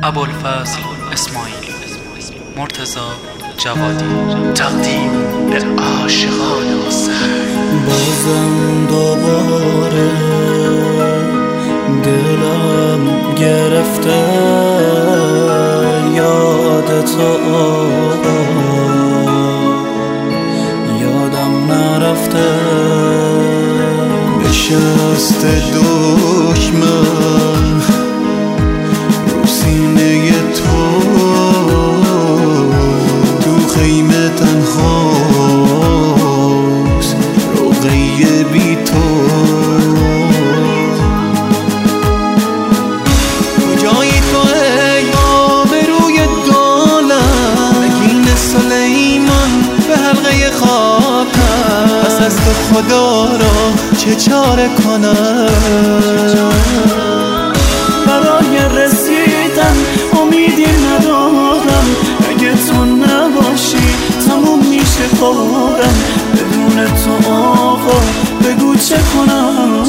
ابوالفضل اسماعیلی، مرتضی جوادی. تقدیم به عاشقان سحر. بازم دوباره دلم گرفته یاد تو آقا، یادم نرفته. نشست دشمن رو سینه تو، تو خیمه تنهاست روغه بی تو. کجایی تو ای آبروی دولم، نگین سلیمان به حلقه خاکم. پس از تو خدا را چه چاره کنم؟ برای رسیدن امیدی ندارم، اگه تو نباشی تموم میشه کارم. بدون تو آقا بگو چه کنم؟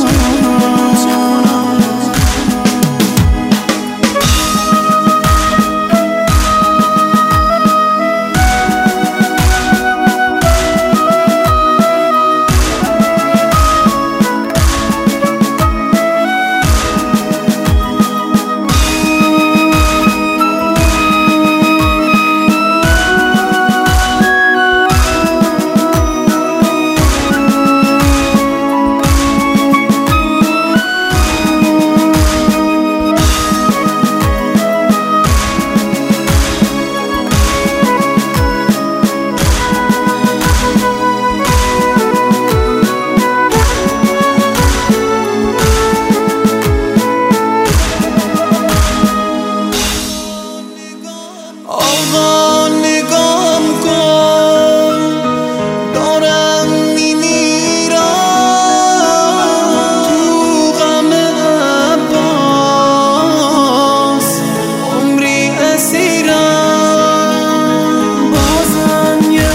آقا نگام کن، دارم میمیرم تو غم عباس، عمری اسیرم. بازم یه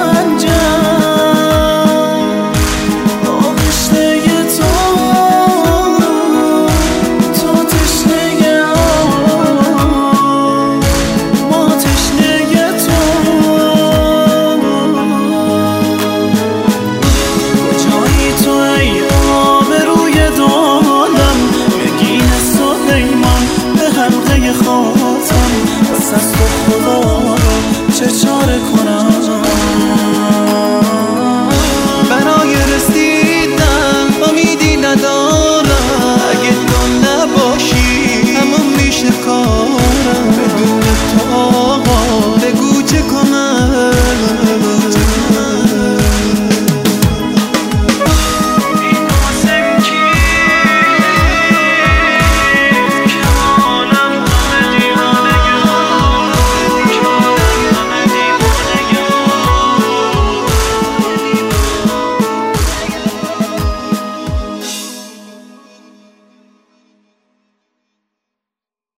خنجر آغشته تو، تو تشنه خاطم. پس از تو خدا را چه چاره کنم؟